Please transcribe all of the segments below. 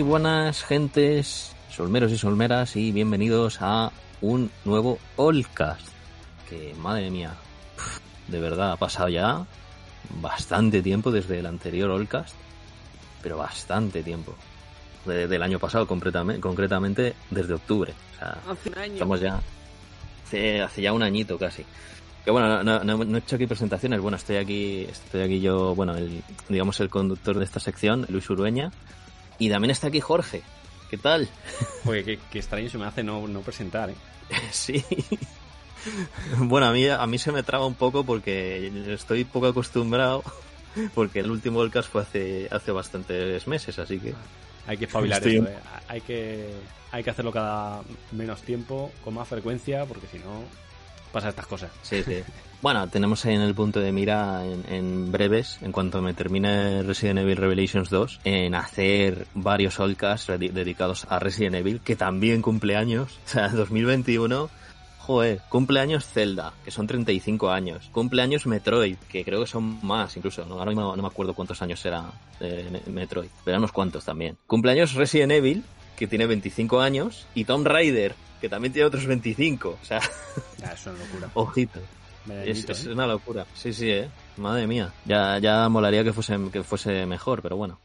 buenas gentes, solmeros y solmeras, y bienvenidos a un nuevo Allcast. Que madre mía, de verdad ha pasado ya bastante tiempo desde el anterior Allcast, pero bastante tiempo. Del año pasado concretamente desde octubre. O sea, hace un año. Estamos ya hace ya un añito casi. Que bueno, no he hecho aquí presentaciones. Bueno, estoy aquí yo, bueno, el conductor de esta sección, Luis Urueña, y también está aquí Jorge. ¿Qué tal? Oye, qué extraño se me hace no presentar, ¿eh? Sí. Bueno, a mí se me traba un poco porque estoy poco acostumbrado, porque el último Allcast fue hace bastantes meses, así que hay que espabilar esto, ¿eh? Hay que hacerlo cada menos tiempo, con más frecuencia, porque si no pasa estas cosas. Sí. Bueno, tenemos ahí en el punto de mira en breves, en cuanto me termine Resident Evil Revelations 2, en hacer varios Allcasts dedicados a Resident Evil, que también cumple años. O sea, 2021, joder, cumpleaños Zelda, que son 35 años. Cumpleaños Metroid, que creo que son más incluso. Ahora mismo no me acuerdo cuántos años era Metroid, pero unos cuantos también. Cumpleaños Resident Evil, que tiene 25 años, y Tomb Raider, que también tiene otros 25. O sea, es una locura. Ojito. Es una locura. Sí, madre mía. Ya molaría que fuese mejor, pero bueno.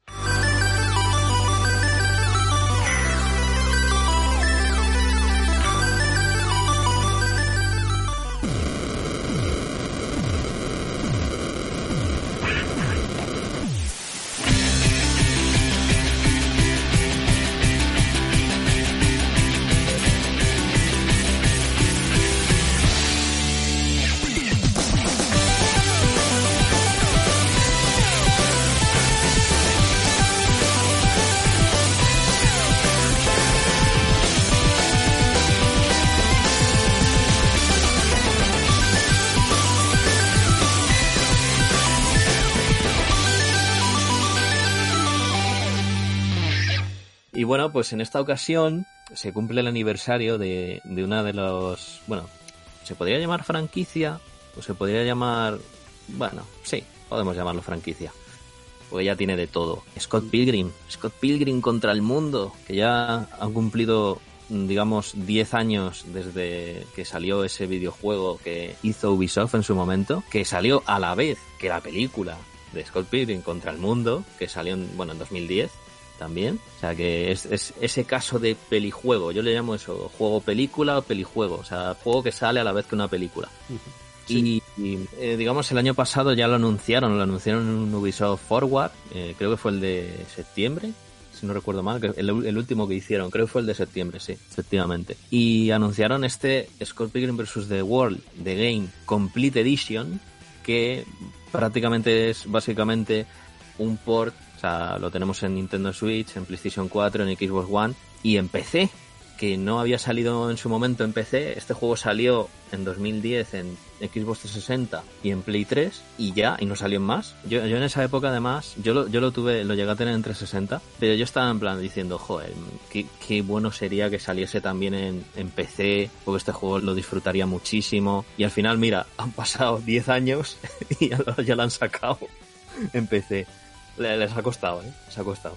Y bueno, pues en esta ocasión se cumple el aniversario de una de los... Bueno, ¿se podría llamar franquicia? ¿O se podría llamar...? Bueno, sí, podemos llamarlo franquicia. Porque ya tiene de todo. Scott Pilgrim contra el mundo, que ya han cumplido, digamos, 10 años desde que salió ese videojuego que hizo Ubisoft en su momento, que salió a la vez que la película de Scott Pilgrim contra el mundo, que salió en 2010. También, o sea que es ese caso de pelijuego, yo le llamo eso, juego película o pelijuego, o sea, juego que sale a la vez que una película. Sí. Y digamos el año pasado ya lo anunciaron en un Ubisoft Forward, creo que fue el de septiembre, si no recuerdo mal, que el último que hicieron, creo que fue el de septiembre, sí, efectivamente. Y anunciaron este Scott Pilgrim vs. The World, The Game Complete Edition, que prácticamente es básicamente un port. O sea, lo tenemos en Nintendo Switch, en PlayStation 4, en Xbox One y en PC, que no había salido en su momento en PC. Este juego salió en 2010 en Xbox 360 y en Play 3 y no salió en más. Yo en esa época además, yo lo llegué a tener en 360, pero yo estaba en plan diciendo, joder, qué bueno sería que saliese también en PC, porque este juego lo disfrutaría muchísimo. Y al final, mira, han pasado 10 años y ya lo han sacado en PC. Les ha costado, ¿eh? Les ha costado.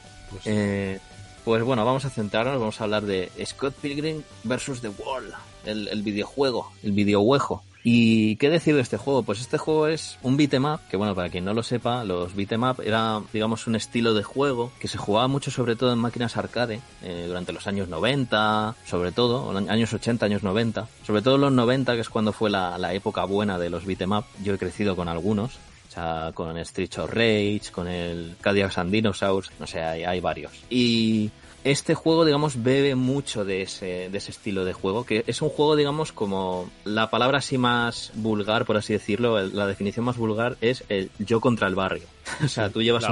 Pues bueno, vamos a centrarnos, vamos a hablar de Scott Pilgrim vs. The World, el videojuego, el videojuego. ¿Y qué decir de este juego? Pues este juego es un beat'em up, que bueno, para quien no lo sepa, los beat'em up era, digamos, un estilo de juego que se jugaba mucho sobre todo en máquinas arcade, durante los años 90, sobre todo, años 80, años 90. Sobre todo los 90, que es cuando fue la época buena de los beat'em up. Yo he crecido con algunos. Con Streets of Rage, con el Cadillacs and Dinosaurs, no sé, hay varios. Y este juego, digamos, bebe mucho de ese estilo de juego, que es un juego, digamos, como la palabra así más vulgar, por así decirlo, la definición más vulgar es el yo contra el barrio. O sea, tú llevas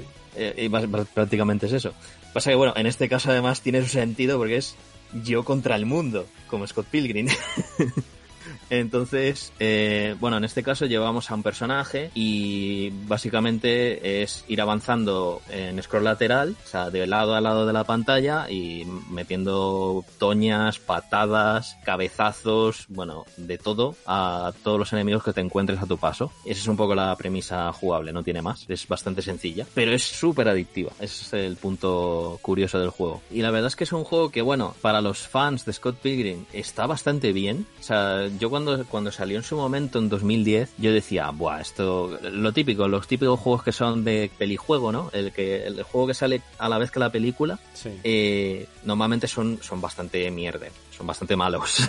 y prácticamente es eso. Pasa que, bueno, en este caso además tiene su sentido porque es yo contra el mundo, como Scott Pilgrim. Entonces, bueno, en este caso llevamos a un personaje y básicamente es ir avanzando en scroll lateral, o sea, de lado a lado de la pantalla y metiendo toñas, patadas, cabezazos, bueno, de todo a todos los enemigos que te encuentres a tu paso. Esa es un poco la premisa jugable, no tiene más. Es bastante sencilla, pero es súper adictiva. Ese es el punto curioso del juego. Y la verdad es que es un juego que, bueno, para los fans de Scott Pilgrim está bastante bien. O sea, yo cuando salió en su momento en 2010, yo decía, buah, esto, lo típico, los típicos juegos que son de pelijuego, ¿no? El juego que sale a la vez que la película, sí. Normalmente son bastante mierder, son bastante malos.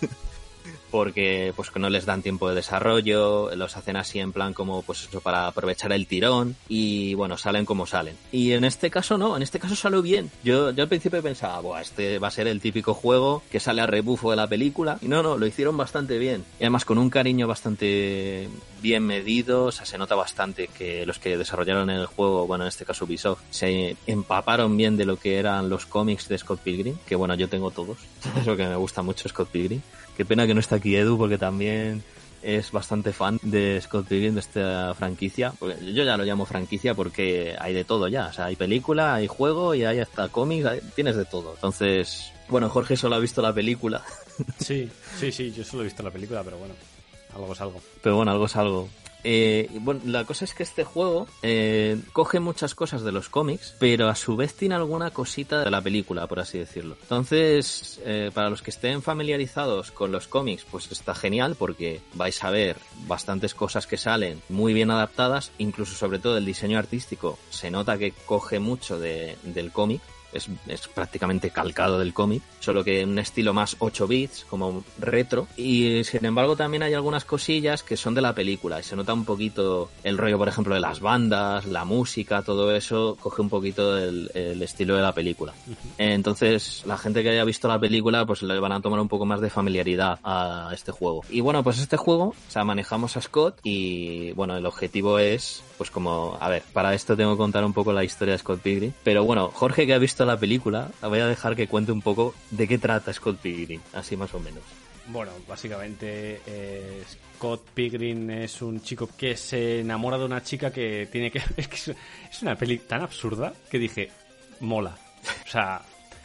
Porque pues que no les dan tiempo de desarrollo, los hacen así en plan como pues eso para aprovechar el tirón y bueno, salen como salen. Y en este caso no, en este caso salió bien. Yo al principio pensaba, buah, este va a ser el típico juego que sale a rebufo de la película y no, lo hicieron bastante bien. Y además con un cariño bastante bien medido, o sea, se nota bastante que los que desarrollaron el juego, bueno, en este caso Ubisoft, se empaparon bien de lo que eran los cómics de Scott Pilgrim, que bueno, yo tengo todos, es lo que me gusta mucho Scott Pilgrim. Qué pena que no está aquí Edu, porque también es bastante fan de Scott Pilgrim, de esta franquicia. Porque yo ya lo llamo franquicia porque hay de todo ya. O sea, hay película, hay juego y hay hasta cómics, tienes de todo. Entonces, bueno, Jorge solo ha visto la película. Sí, yo solo he visto la película, pero bueno, algo es algo. Pero bueno, algo es algo. Bueno, la cosa es que este juego coge muchas cosas de los cómics, pero a su vez tiene alguna cosita de la película, por así decirlo. Entonces, para los que estén familiarizados con los cómics, pues está genial porque vais a ver bastantes cosas que salen muy bien adaptadas, incluso sobre todo el diseño artístico se nota que coge mucho del cómic. Es prácticamente calcado del cómic, solo que en un estilo más 8 bits, como retro. Y sin embargo también hay algunas cosillas que son de la película y se nota un poquito el rollo, por ejemplo, de las bandas, la música, todo eso coge un poquito el estilo de la película. Entonces la gente que haya visto la película pues le van a tomar un poco más de familiaridad a este juego. Y bueno, pues este juego, o sea, manejamos a Scott y bueno, el objetivo es pues como, a ver, para esto tengo que contar un poco la historia de Scott Pilgrim, pero bueno, Jorge que ha visto la película, voy a dejar que cuente un poco de qué trata Scott Pilgrim, así más o menos. Bueno, básicamente Scott Pilgrim es un chico que se enamora de una chica que tiene que... Es una peli tan absurda que dije, mola. O sea...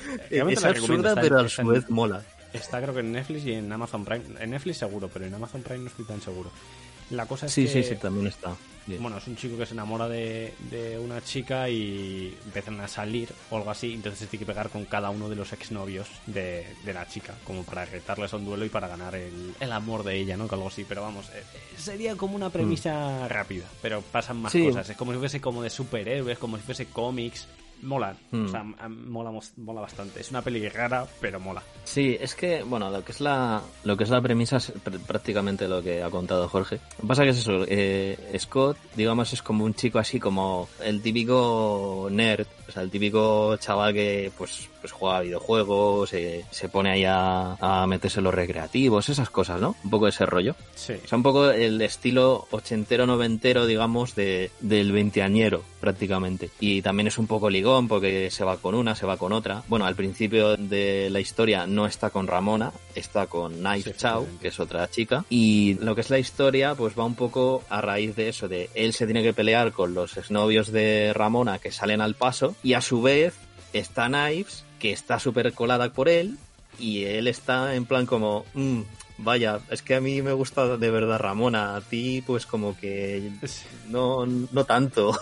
es absurda, pero a su vez mola. Está creo que en Netflix y en Amazon Prime. En Netflix seguro, pero en Amazon Prime no estoy tan seguro. La cosa es que... Sí, también está. Bien. Bueno, es un chico que se enamora de una chica y empiezan a salir o algo así, entonces se tiene que pegar con cada uno de los exnovios de la chica, como para retarles a un duelo y para ganar el amor de ella, ¿no? Que algo así, pero vamos, sería como una premisa rápida, pero pasan más cosas, es como si fuese como de superhéroes, como si fuese cómics. Mola, o sea, mola bastante. Es una peli rara, pero mola. Sí, es que, bueno, lo que es la premisa es prácticamente lo que ha contado Jorge. Lo que pasa que es eso, Scott, digamos, es como un chico así como el típico nerd, o sea, el típico chaval que pues juega a videojuegos, se pone ahí a meterse en los recreativos, esas cosas, ¿no? Un poco ese rollo. Sí. O sea, un poco el estilo ochentero, noventero, digamos, del veinteañero, prácticamente. Y también es un poco ligón porque se va con una, se va con otra. Bueno, al principio de la historia no está con Ramona, está con Knife Chow, que es otra chica. Y lo que es la historia, pues va un poco a raíz de eso, de él se tiene que pelear con los exnovios de Ramona que salen al paso y a su vez está Knives, que está súper colada por él y él está en plan como... vaya, es que a mí me gusta de verdad Ramona, a ti pues como que no tanto.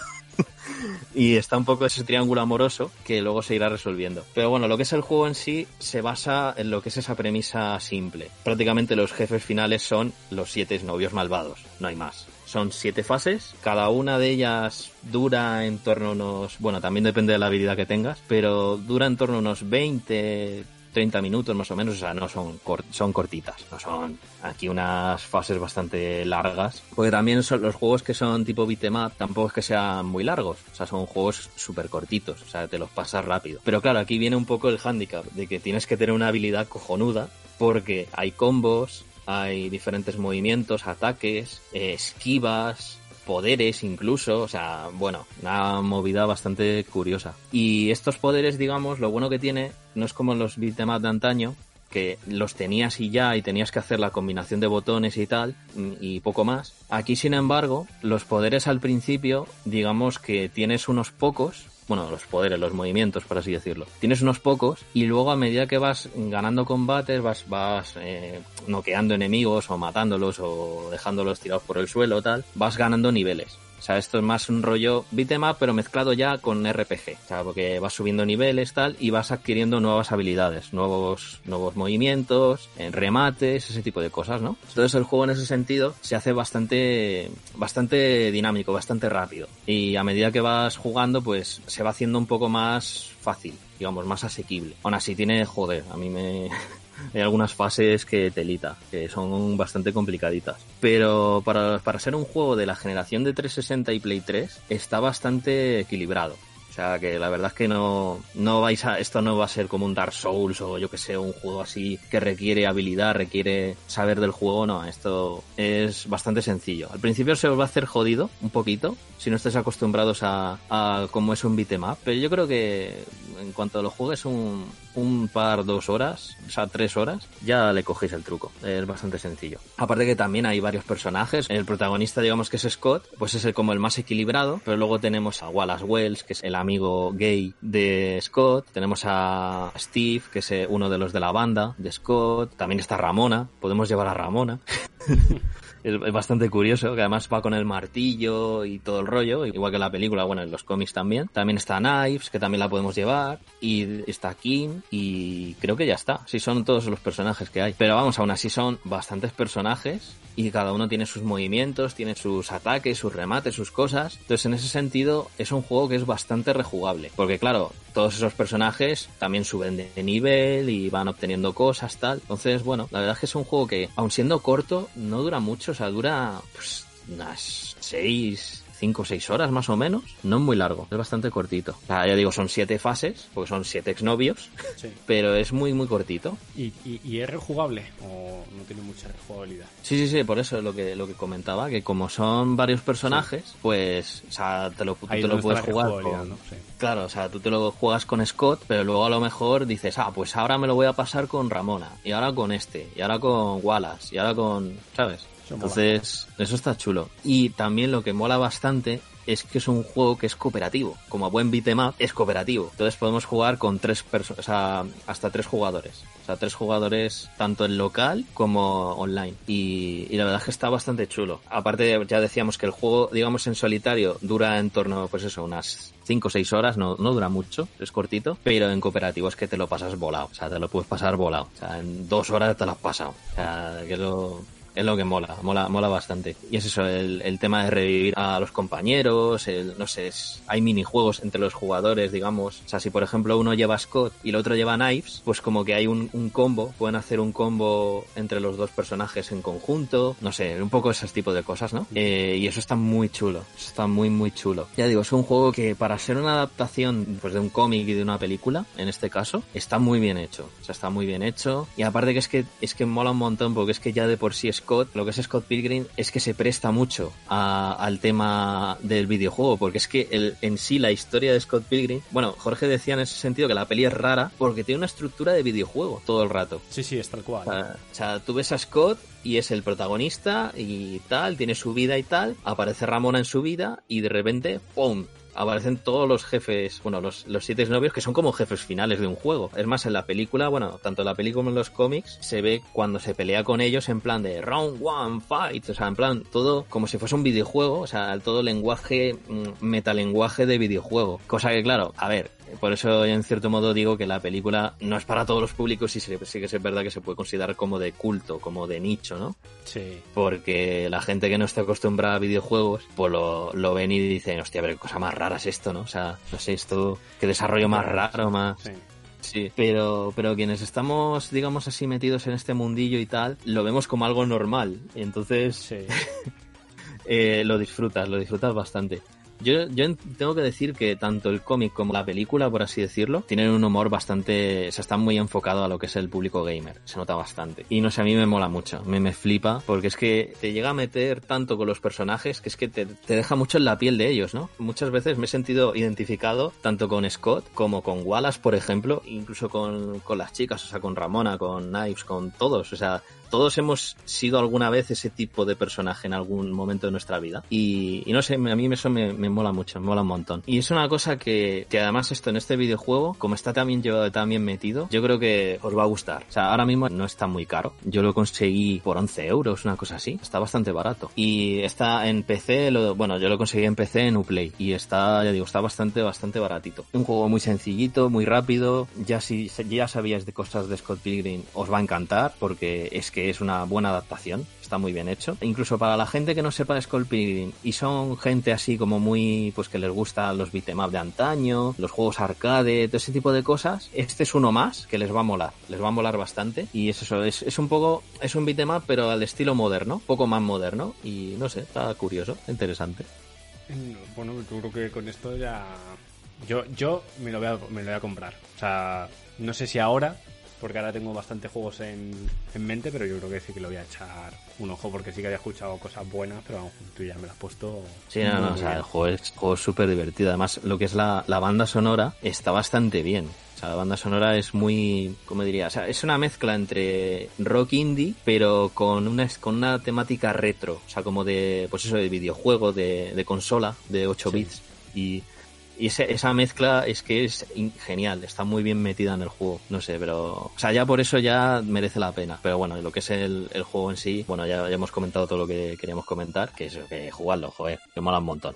Y está un poco ese triángulo amoroso que luego se irá resolviendo. Pero bueno, lo que es el juego en sí se basa en lo que es esa premisa simple. Prácticamente los jefes finales son los 7 novios malvados, no hay más. Son 7 fases, cada una de ellas dura en torno a unos... Bueno, también depende de la habilidad que tengas, pero dura en torno a unos 20... 30 minutos más o menos, o sea, no son cortitas, no son aquí unas fases bastante largas, porque también son los juegos que son tipo beat'em up, tampoco es que sean muy largos, o sea, son juegos súper cortitos, o sea, te los pasas rápido. Pero claro, aquí viene un poco el hándicap de que tienes que tener una habilidad cojonuda, porque hay combos, hay diferentes movimientos, ataques, esquivas, poderes incluso, o sea, bueno, una movida bastante curiosa. Y estos poderes, digamos, lo bueno que tiene no es como los beat'em up de antaño, que los tenías y ya, y tenías que hacer la combinación de botones y tal, y poco más. Aquí, sin embargo, los poderes al principio, digamos que tienes unos pocos. Bueno, los poderes, los movimientos, por así decirlo. Tienes unos pocos y luego a medida que vas ganando combates, vas noqueando enemigos o matándolos o dejándolos tirados por el suelo o tal, vas ganando niveles. O sea, esto es más un rollo beat 'em up, pero mezclado ya con RPG. O sea, porque vas subiendo niveles tal y vas adquiriendo nuevas habilidades, nuevos movimientos, remates, ese tipo de cosas, ¿no? Entonces el juego en ese sentido se hace bastante dinámico, bastante rápido. Y a medida que vas jugando, pues se va haciendo un poco más fácil, digamos, más asequible. Aún así tiene, joder, a mí me... Hay algunas fases que telita, que son bastante complicaditas. Pero para ser un juego de la generación de 360 y Play 3, está bastante equilibrado. O sea, que la verdad es que esto no va a ser como un Dark Souls o yo que sé, un juego así que requiere habilidad, requiere saber del juego. No, esto es bastante sencillo. Al principio se os va a hacer jodido un poquito, si no estáis acostumbrados a cómo es un beat'em up, pero yo creo que en cuanto lo juegues un par, 2 horas, o sea, 3 horas, ya le cogéis el truco. Es bastante sencillo. Aparte que también hay varios personajes. El protagonista, digamos que es Scott, pues es como el más equilibrado, pero luego tenemos a Wallace Wells, que es el amigo gay de Scott. Tenemos a Steve, que es uno de los de la banda de Scott. También está Ramona. Podemos llevar a Ramona. Es bastante curioso, que además va con el martillo y todo el rollo, igual que en la película, bueno, en los cómics también. También está Knives, que también la podemos llevar, y está Kim, y creo que ya está. Sí, son todos los personajes que hay. Pero vamos, aún así son bastantes personajes, y cada uno tiene sus movimientos, tiene sus ataques, sus remates, sus cosas. Entonces, en ese sentido, es un juego que es bastante rejugable. Porque, claro, todos esos personajes también suben de nivel y van obteniendo cosas, tal. Entonces, bueno, la verdad es que es un juego que, aun siendo corto, no dura mucho. O sea, dura pues unas 5 o 6 horas más o menos. No es muy largo, es bastante cortito. O sea, ya digo, son 7 fases, porque son 7 exnovios, sí. Pero es muy, muy cortito. ¿Y es rejugable o no tiene mucha rejugabilidad? Sí, por eso es lo que comentaba, que como son varios personajes, sí. Pues, o sea, tú te lo puedes jugar con... ¿no? Sí. Claro, o sea, tú te lo juegas con Scott, pero luego a lo mejor dices, pues ahora me lo voy a pasar con Ramona, y ahora con y ahora con Wallace, y ahora con... ¿sabes? Entonces, eso está chulo. Y también lo que mola bastante es que es un juego que es cooperativo. Como buen beat'em up, es cooperativo. Entonces podemos jugar con 3 personas, o sea, hasta 3 jugadores. O sea, 3 jugadores tanto en local como online. Y la verdad es que está bastante chulo. Aparte, ya decíamos que el juego, digamos, en solitario dura en torno, pues eso, unas 5 o 6 horas. No dura mucho, es cortito. Pero en cooperativo es que te lo pasas volado. O sea, te lo puedes pasar volado. O sea, en 2 horas te lo has pasado. O sea, que es lo que mola bastante. Y es eso, el tema de revivir a los compañeros, no sé, hay minijuegos entre los jugadores, digamos. O sea, si por ejemplo uno lleva a Scott y el otro lleva a Knives, pues como que hay un combo, pueden hacer un combo entre los dos personajes en conjunto, no sé, un poco ese tipo de cosas, ¿no? Y eso está muy chulo, está muy, muy chulo. Ya digo, es un juego que para ser una adaptación pues de un cómic y de una película, en este caso, está muy bien hecho. O sea, está muy bien hecho. Y aparte que es que mola un montón, porque es que ya de por sí lo que es Scott Pilgrim es que se presta mucho al tema del videojuego, porque es que en sí la historia de Scott Pilgrim, bueno, Jorge decía en ese sentido que la peli es rara porque tiene una estructura de videojuego todo el rato. Sí, es tal cual. O sea, tú ves a Scott y es el protagonista y tal, tiene su vida y tal, aparece Ramona en su vida y de repente, ¡pum!, aparecen todos los jefes, bueno, los 7 novios que son como jefes finales de un juego. Es más, en la película, bueno, tanto en la película como en los cómics, se ve cuando se pelea con ellos en plan de round one, fight, o sea, en plan, todo como si fuese un videojuego, o sea, todo lenguaje, metalenguaje de videojuego. Cosa que, claro, a ver, por eso en cierto modo digo que la película no es para todos los públicos y sí que es verdad que se puede considerar como de culto, como de nicho, ¿no? Sí. Porque la gente que no está acostumbrada a videojuegos, pues lo ven y dicen, hostia, pero qué cosa más rara es esto, ¿no? O sea, no sé, esto, qué desarrollo más raro, más... Sí, pero quienes estamos, digamos así, metidos en este mundillo y tal, lo vemos como algo normal. Entonces, sí. lo disfrutas bastante. Tengo que decir que tanto el cómic como la película, por así decirlo, tienen un humor bastante... O sea, están muy enfocados a lo que es el público gamer. Se nota bastante. Y no sé, a mí me mola mucho. Me flipa porque es que te llega a meter tanto con los personajes que es que te deja mucho en la piel de ellos, ¿no? Muchas veces me he sentido identificado tanto con Scott como con Wallace, por ejemplo, incluso con las chicas, o sea, con Ramona, con Knives, con todos, o sea... Todos hemos sido alguna vez ese tipo de personaje en algún momento de nuestra vida. Y no sé, a mí eso me mola mucho, me mola un montón. Y es una cosa que además esto en este videojuego, como está también llevado, también metido, yo creo que os va a gustar. O sea, ahora mismo no está muy caro. Yo lo conseguí por 11 euros, una cosa así. Está bastante barato. Y está en PC, yo lo conseguí en PC en Uplay. Y está, ya digo, está bastante baratito. Un juego muy sencillito, muy rápido. Si ya sabíais de cosas de Scott Pilgrim, os va a encantar porque es que es una buena adaptación, está muy bien hecho. Incluso para la gente que no sepa de Scott Pilgrim y son gente así como muy, pues que les gustan los beat'em up de antaño, los juegos arcade, todo ese tipo de cosas, este es uno más que les va a molar bastante. Y es eso, es un poco, es un beat'em up pero al estilo moderno, un poco más moderno y no sé, está curioso, interesante. Bueno, yo creo que con esto ya yo me lo voy a comprar. O sea, no sé si ahora, porque ahora tengo bastantes juegos en mente, pero yo creo que sí que lo voy a echar un ojo, porque sí que había escuchado cosas buenas, pero vamos, tú ya me las has puesto. Sí, o sea, el juego es súper divertido. Además, lo que es la banda sonora está bastante bien. O sea, la banda sonora es muy, ¿cómo diría? O sea, es una mezcla entre rock indie, pero con una temática retro. O sea, como de, pues eso, de videojuego, de consola, de 8 bits. Y esa mezcla es que es genial, está muy bien metida en el juego, no sé, pero... O sea, ya por eso ya merece la pena. Pero bueno, lo que es el juego en sí, bueno, ya hemos comentado todo lo que queríamos comentar, que es que jugarlo, joder, que mola un montón.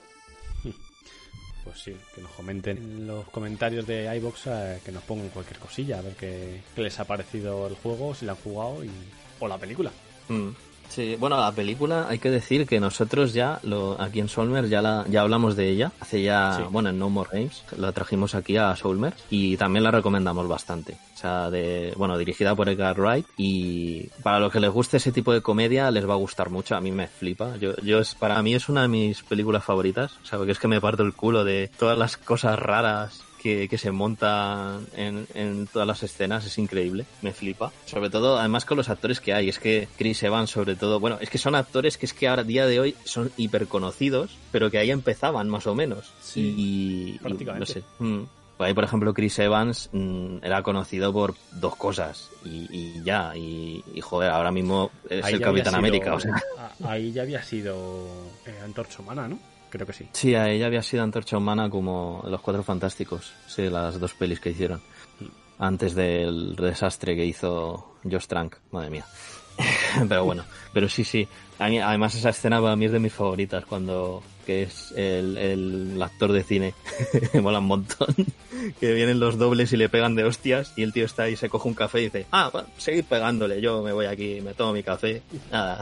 Pues sí, que nos comenten en los comentarios de iVoox, que nos pongan cualquier cosilla, a ver qué les ha parecido el juego, si lo han jugado o la película. Sí, bueno, la película hay que decir que nosotros ya aquí en Soulmer ya hablamos de ella hace ya, bueno, en No More Games la trajimos aquí a Soulmer y también la recomendamos bastante. O sea, dirigida por Edgar Wright, y para los que les guste ese tipo de comedia les va a gustar mucho. A mí me flipa. Para mí es una de mis películas favoritas. O sea, porque es que me parto el culo de todas las cosas raras que se monta en todas las escenas, es increíble, me flipa. Sobre todo, además con los actores que hay, es que Chris Evans sobre todo, bueno, es que son actores que es que ahora, día de hoy, son hiper conocidos, pero que ahí empezaban más o menos. Sí, prácticamente. No sé. Ahí, por ejemplo, Chris Evans era conocido por dos cosas y joder, ahora mismo es ahí el Capitán América. O sea. Ahí ya había sido Antorcha Humana, ¿no? Creo que sí. Sí, ella había sido Antorcha Humana como Los Cuatro Fantásticos. Sí, las dos pelis que hicieron. Antes del desastre que hizo Josh Trank. Madre mía. Pero bueno, pero sí. Además esa escena para mí es de mis favoritas, que es el actor de cine. Me mola un montón. Que vienen los dobles y le pegan de hostias y el tío está ahí, se coge un café y dice, bueno, seguid pegándole, yo me voy aquí, me tomo mi café. Nada.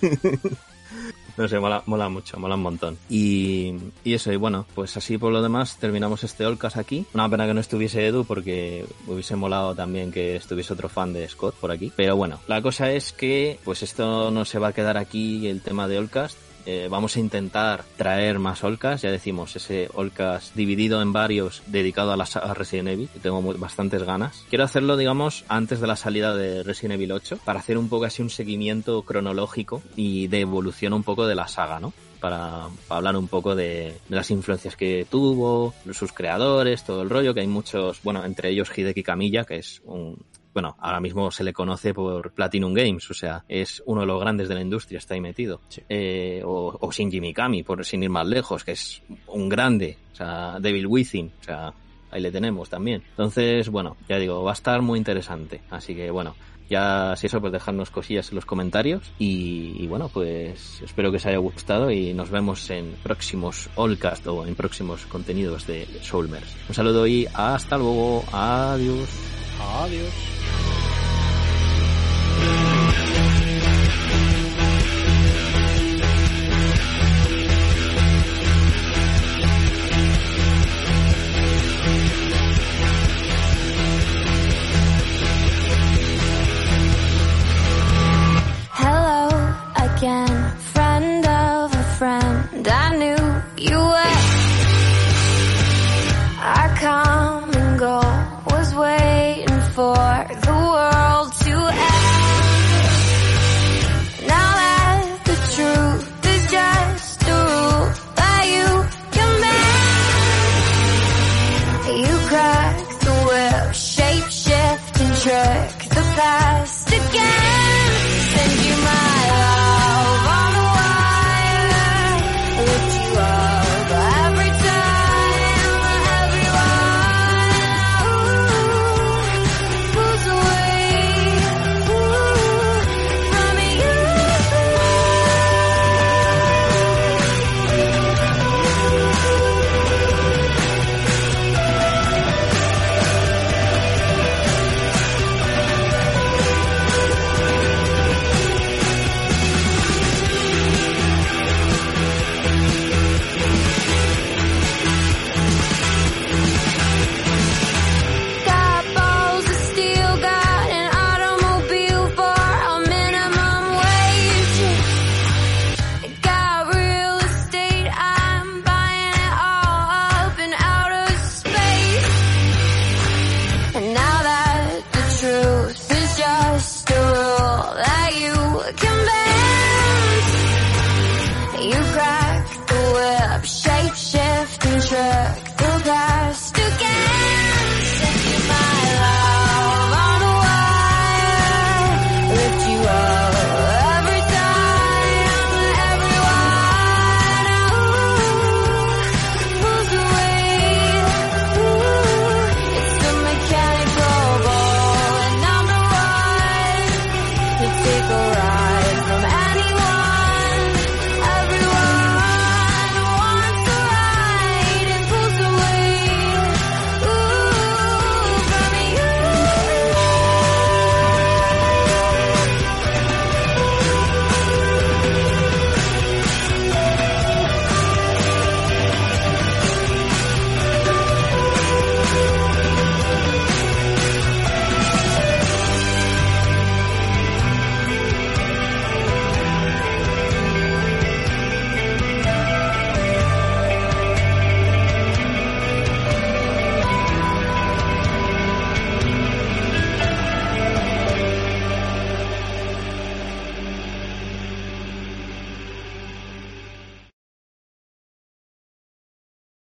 No sé, mola mucho, mola un montón. Y eso, y bueno, pues así por lo demás terminamos este Allcast aquí. Una pena que no estuviese Edu porque hubiese molado también que estuviese otro fan de Scott por aquí. Pero bueno, la cosa es que pues esto no se va a quedar aquí, el tema de Allcast. Vamos a intentar traer más Allcast, ya decimos, ese Allcast dividido en varios dedicado a la saga Resident Evil, que tengo bastantes ganas. Quiero hacerlo, digamos, antes de la salida de Resident Evil 8, para hacer un poco así un seguimiento cronológico y de evolución un poco de la saga, ¿no? Para hablar un poco de las influencias que tuvo, sus creadores, todo el rollo, que hay muchos, bueno, entre ellos Hideki Kamiya, que es bueno, ahora mismo se le conoce por Platinum Games, o sea, es uno de los grandes de la industria, está ahí metido. Sí. O Shinji Mikami, sin ir más lejos, que es un grande, o sea, Devil Within, o sea, ahí le tenemos también. Entonces, bueno, ya digo, va a estar muy interesante, así que bueno, ya si eso, pues dejarnos cosillas en los comentarios y bueno, pues espero que os haya gustado y nos vemos en próximos Allcast o en próximos contenidos de Soulmers. Un saludo y hasta luego, adiós. Adiós.